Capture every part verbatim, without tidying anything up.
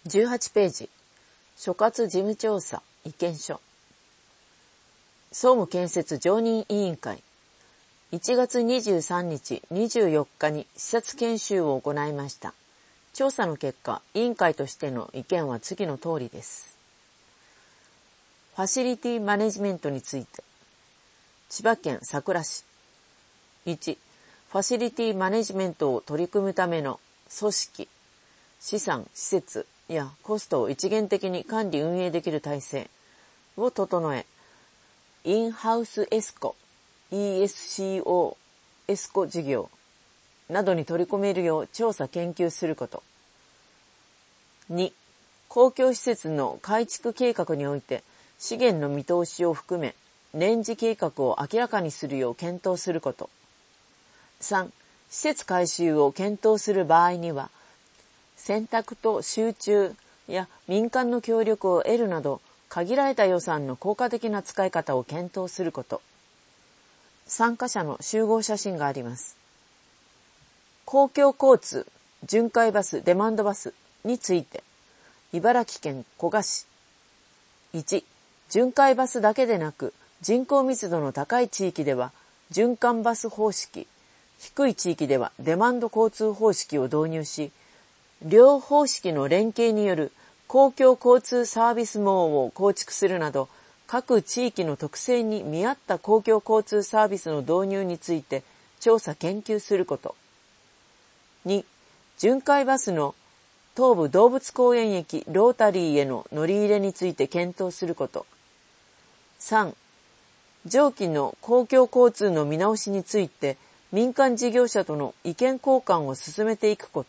じゅうはちページ、所轄事務調査意見書。総務建設常任委員会、いちがつにじゅうさんにち、にじゅうよっかに視察研修を行いました。調査の結果、委員会としての意見は次の通りです。ファシリティマネジメントについて、千葉県佐倉市。いち、ファシリティマネジメントを取り組むための組織、資産、施設やコストを一元的に管理運営できる体制を整え、インハウスエスコ、イーエスシーオー、エスコ事業などに取り込めるよう調査研究すること。に、公共施設の改築計画において資源の見通しを含め年次計画を明らかにするよう検討すること。さん、施設改修を検討する場合には、選択と集中や民間の協力を得るなど限られた予算の効果的な使い方を検討すること。参加者の集合写真があります。公共交通、巡回バス、デマンドバスについて、茨城県古河市。いち、巡回バスだけでなく、人口密度の高い地域では、循環バス方式、低い地域ではデマンド交通方式を導入し、両方式の連携による公共交通サービス網を構築するなど、各地域の特性に見合った公共交通サービスの導入について調査研究すること。に、巡回バスの東武動物公園駅ロータリーへの乗り入れについて検討すること。さん、上記の公共交通の見直しについて民間事業者との意見交換を進めていくこと。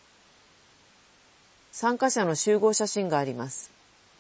参加者の集合写真があります。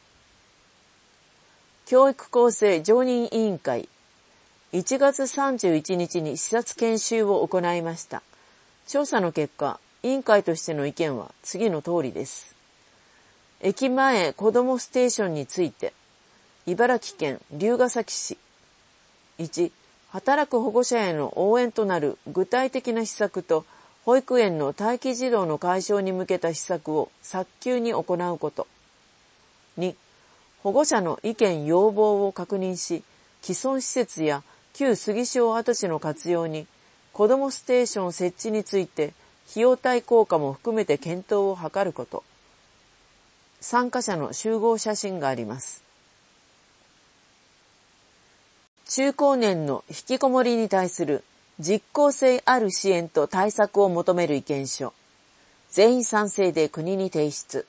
教育厚生常任委員会、いちがつさんじゅういちにちに視察研修を行いました。調査の結果、委員会としての意見は次の通りです。駅前子どもステーションについて、茨城県龍ケ崎市。いち、働く保護者への応援となる具体的な施策と、保育園の待機児童の解消に向けた施策を早急に行うこと。に、保護者の意見要望を確認し、既存施設や旧杉小跡地の活用に、子どもステーション設置について、費用対効果も含めて検討を図ること。参加者の集合写真があります。中高年の引きこもりに対する実効性ある支援と対策を求める意見書。全員賛成で国に提出。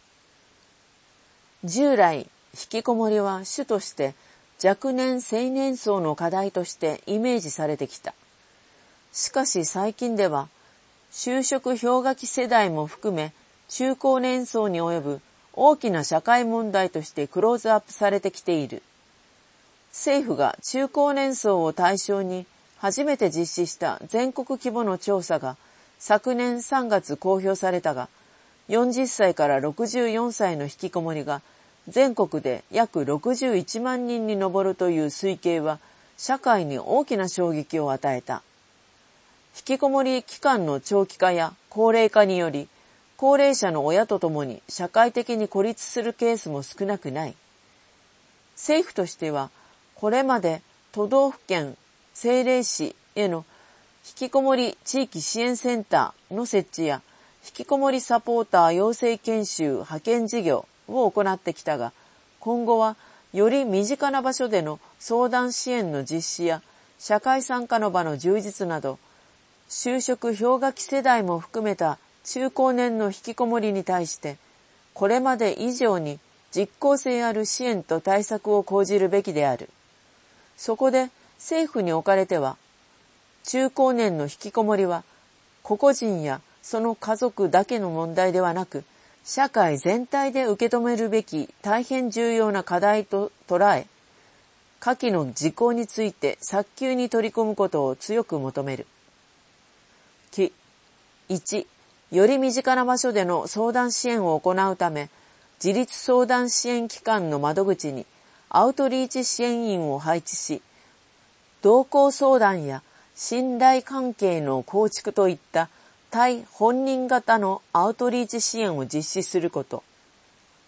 従来、引きこもりは主として若年青年層の課題としてイメージされてきた。しかし最近では、就職氷河期世代も含め中高年層に及ぶ大きな社会問題としてクローズアップされてきている。政府が中高年層を対象に初めて実施した全国規模の調査が昨年さんがつ公表されたが、よんじゅっさいからろくじゅうよんさいの引きこもりが全国で約ろくじゅういちまんにんに上るという推計は社会に大きな衝撃を与えた。引きこもり期間の長期化や高齢化により、高齢者の親とともに社会的に孤立するケースも少なくない。政府としては、これまで都道府県、政令市への引きこもり地域支援センターの設置や引きこもりサポーター養成研修派遣事業を行ってきたが、今後はより身近な場所での相談支援の実施や社会参加の場の充実など、就職氷河期世代も含めた中高年の引きこもりに対して、これまで以上に実効性ある支援と対策を講じるべきである。そこで政府におかれては、中高年の引きこもりは個々人やその家族だけの問題ではなく、社会全体で受け止めるべき大変重要な課題と捉え、下記の事項について早急に取り組むことを強く求める。いち、より身近な場所での相談支援を行うため、自立相談支援機関の窓口にアウトリーチ支援員を配置し、同行相談や信頼関係の構築といった対本人型のアウトリーチ支援を実施すること。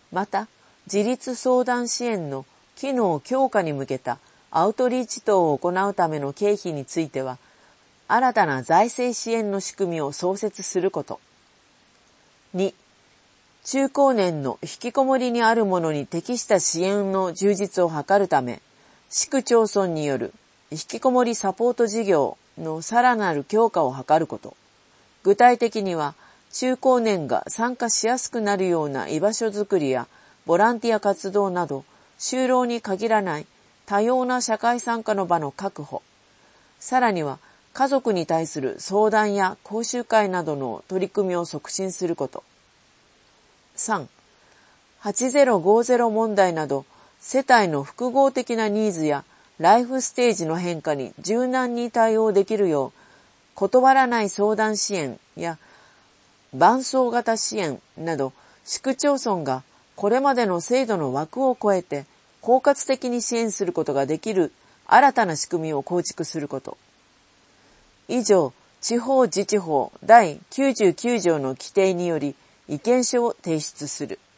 また、自立相談支援の機能強化に向けたアウトリーチ等を行うための経費については、新たな財政支援の仕組みを創設すること。に、中高年の引きこもりにある者に適した支援の充実を図るため、市区町村による引きこもりサポート事業のさらなる強化を図ること。具体的には、中高年が参加しやすくなるような居場所づくりやボランティア活動など、就労に限らない多様な社会参加の場の確保。さらには、家族に対する相談や講習会などの取り組みを促進すること。さん、はちぜろごぜろ問題など、世帯の複合的なニーズやライフステージの変化に柔軟に対応できるよう、断らない相談支援や伴走型支援など、市区町村がこれまでの制度の枠を超えて包括的に支援することができる新たな仕組みを構築すること。以上、地方自治法だいきゅうじゅうきゅう条の規定により意見書を提出する。